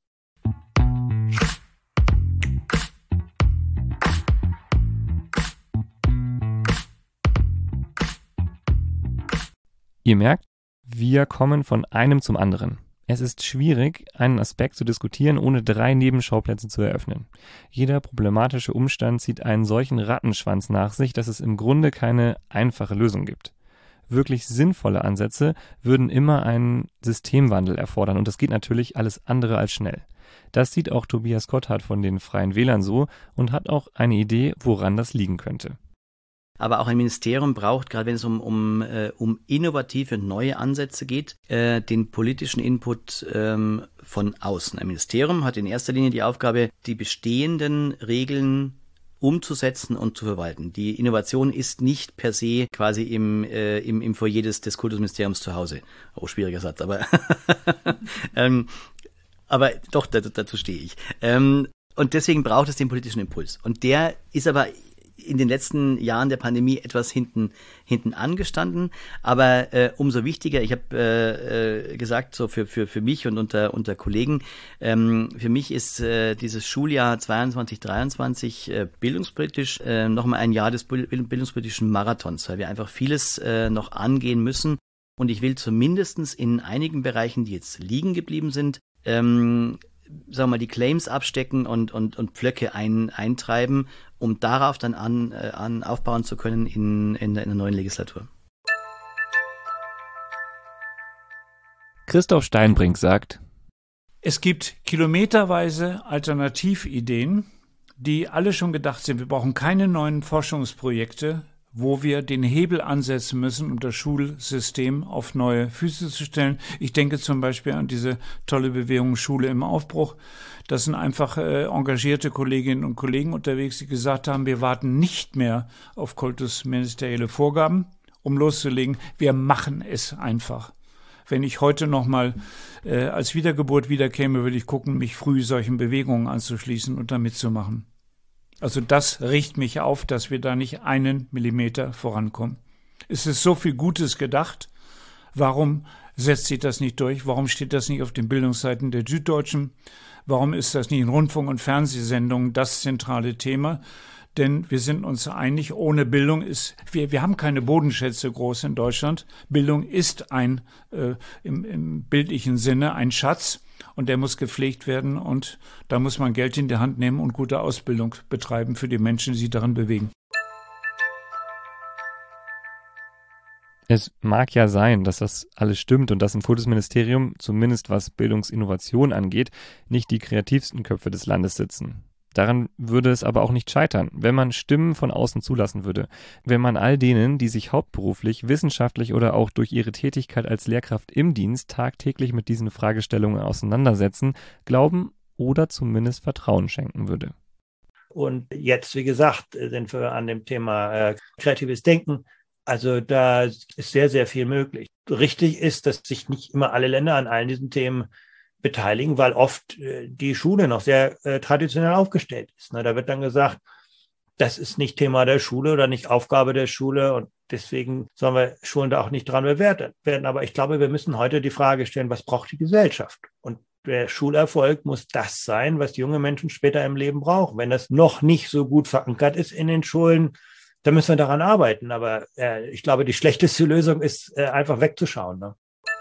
Ihr merkt, wir kommen von einem zum anderen. Es ist schwierig, einen Aspekt zu diskutieren, ohne 3 Nebenschauplätze zu eröffnen. Jeder problematische Umstand zieht einen solchen Rattenschwanz nach sich, dass es im Grunde keine einfache Lösung gibt. Wirklich sinnvolle Ansätze würden immer einen Systemwandel erfordern und das geht natürlich alles andere als schnell. Das sieht auch Tobias Gotthard von den Freien Wählern so und hat auch eine Idee, woran das liegen könnte. Aber auch ein Ministerium braucht, gerade wenn es um innovative neue Ansätze geht, den politischen Input von außen. Ein Ministerium hat in erster Linie die Aufgabe, die bestehenden Regeln umzusetzen und zu verwalten. Die Innovation ist nicht per se quasi im Foyer des Kultusministeriums zu Hause. Oh, schwieriger Satz, aber aber doch, dazu stehe ich. Und deswegen braucht es den politischen Impuls. Und der ist aber in den letzten Jahren der Pandemie etwas hinten angestanden, aber umso wichtiger, ich habe gesagt, so für mich und unter Kollegen, für mich ist dieses Schuljahr 22/23 bildungspolitisch nochmal ein Jahr des bildungspolitischen Marathons, weil wir einfach vieles noch angehen müssen und ich will zumindestens in einigen Bereichen, die jetzt liegen geblieben sind, sagen wir mal, die Claims abstecken und Pflöcke eintreiben, um darauf dann aufbauen zu können in der neuen Legislatur. Christoph Steinbrink sagt: Es gibt kilometerweise Alternativideen, die alle schon gedacht sind. Wir brauchen keine neuen Forschungsprojekte, wo wir den Hebel ansetzen müssen, um das Schulsystem auf neue Füße zu stellen. Ich denke zum Beispiel an diese tolle Bewegung Schule im Aufbruch. Das sind einfach engagierte Kolleginnen und Kollegen unterwegs, die gesagt haben, wir warten nicht mehr auf kultusministerielle Vorgaben, um loszulegen. Wir machen es einfach. Wenn ich heute nochmal als Wiedergeburt wiederkäme, würde ich gucken, mich früh solchen Bewegungen anzuschließen und da mitzumachen. Also das riecht mich auf, dass wir da nicht einen Millimeter vorankommen. Es ist so viel Gutes gedacht. Warum setzt sich das nicht durch? Warum steht das nicht auf den Bildungsseiten der Süddeutschen? Warum ist das nicht in Rundfunk- und Fernsehsendungen das zentrale Thema? Denn wir sind uns einig, ohne Bildung wir haben keine Bodenschätze groß in Deutschland. Bildung ist im bildlichen Sinne ein Schatz. Und der muss gepflegt werden und da muss man Geld in die Hand nehmen und gute Ausbildung betreiben für die Menschen, die sich darin bewegen. Es mag ja sein, dass das alles stimmt und dass im Kultusministerium, zumindest was Bildungsinnovation angeht, nicht die kreativsten Köpfe des Landes sitzen. Daran würde es aber auch nicht scheitern, wenn man Stimmen von außen zulassen würde. Wenn man all denen, die sich hauptberuflich, wissenschaftlich oder auch durch ihre Tätigkeit als Lehrkraft im Dienst tagtäglich mit diesen Fragestellungen auseinandersetzen, Glauben oder zumindest Vertrauen schenken würde. Und jetzt, wie gesagt, sind wir an dem Thema kreatives Denken. Also da ist sehr, sehr viel möglich. Richtig ist, dass sich nicht immer alle Länder an allen diesen Themen beteiligen, weil oft die Schule noch sehr traditionell aufgestellt ist. Da wird dann gesagt, das ist nicht Thema der Schule oder nicht Aufgabe der Schule und deswegen sollen wir Schulen da auch nicht dran bewertet werden. Aber ich glaube, wir müssen heute die Frage stellen, was braucht die Gesellschaft? Und der Schulerfolg muss das sein, was junge Menschen später im Leben brauchen. Wenn das noch nicht so gut verankert ist in den Schulen, dann müssen wir daran arbeiten. Aber ich glaube, die schlechteste Lösung ist, einfach wegzuschauen. Ne?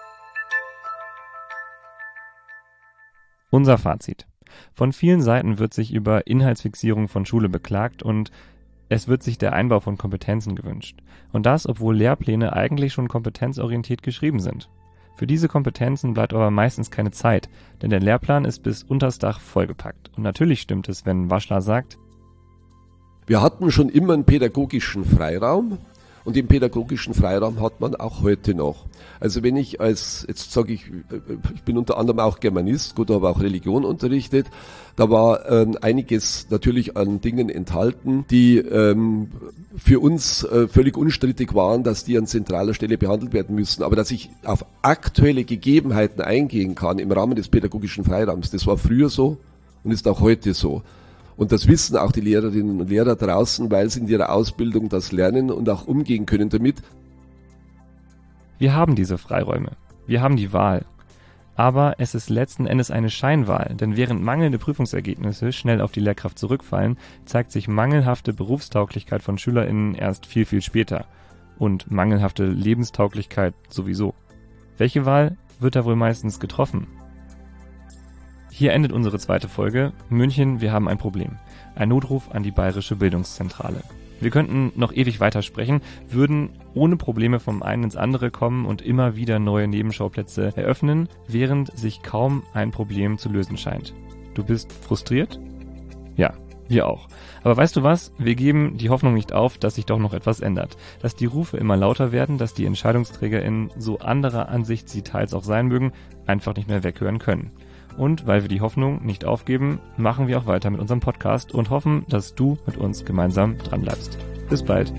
Unser Fazit. Von vielen Seiten wird sich über Inhaltsfixierung von Schule beklagt und es wird sich der Einbau von Kompetenzen gewünscht. Und das, obwohl Lehrpläne eigentlich schon kompetenzorientiert geschrieben sind. Für diese Kompetenzen bleibt aber meistens keine Zeit, denn der Lehrplan ist bis unters Dach vollgepackt. Und natürlich stimmt es, wenn Waschler sagt: Wir hatten schon immer einen pädagogischen Freiraum und den pädagogischen Freiraum hat man auch heute noch. Also wenn ich jetzt sage ich bin unter anderem auch Germanist, gut, habe auch Religion unterrichtet, da war einiges natürlich an Dingen enthalten, die für uns völlig unstrittig waren, dass die an zentraler Stelle behandelt werden müssen. Aber dass ich auf aktuelle Gegebenheiten eingehen kann im Rahmen des pädagogischen Freiraums, das war früher so und ist auch heute so. Und das wissen auch die Lehrerinnen und Lehrer draußen, weil sie in ihrer Ausbildung das lernen und auch umgehen können damit. Wir haben diese Freiräume. Wir haben die Wahl. Aber es ist letzten Endes eine Scheinwahl, denn während mangelnde Prüfungsergebnisse schnell auf die Lehrkraft zurückfallen, zeigt sich mangelhafte Berufstauglichkeit von SchülerInnen erst viel, viel später. Und mangelhafte Lebenstauglichkeit sowieso. Welche Wahl wird da wohl meistens getroffen? Hier endet unsere zweite Folge. München, wir haben ein Problem. Ein Notruf an die Bayerische Bildungszentrale. Wir könnten noch ewig weitersprechen, würden ohne Probleme vom einen ins andere kommen und immer wieder neue Nebenschauplätze eröffnen, während sich kaum ein Problem zu lösen scheint. Du bist frustriert? Ja, wir auch. Aber weißt du was? Wir geben die Hoffnung nicht auf, dass sich doch noch etwas ändert. Dass die Rufe immer lauter werden, dass die EntscheidungsträgerInnen, so anderer Ansicht sie teils auch sein mögen, einfach nicht mehr weghören können. Und weil wir die Hoffnung nicht aufgeben, machen wir auch weiter mit unserem Podcast und hoffen, dass du mit uns gemeinsam dran bleibst. Bis bald.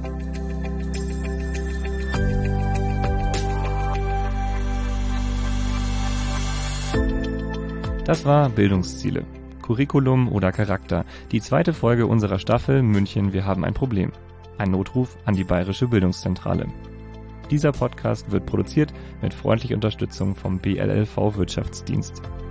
Das war Bildungsziele. Curriculum oder Charakter. Die zweite Folge unserer Staffel München, wir haben ein Problem. Ein Notruf an die Bayerische Bildungszentrale. Dieser Podcast wird produziert mit freundlicher Unterstützung vom BLLV Wirtschaftsdienst.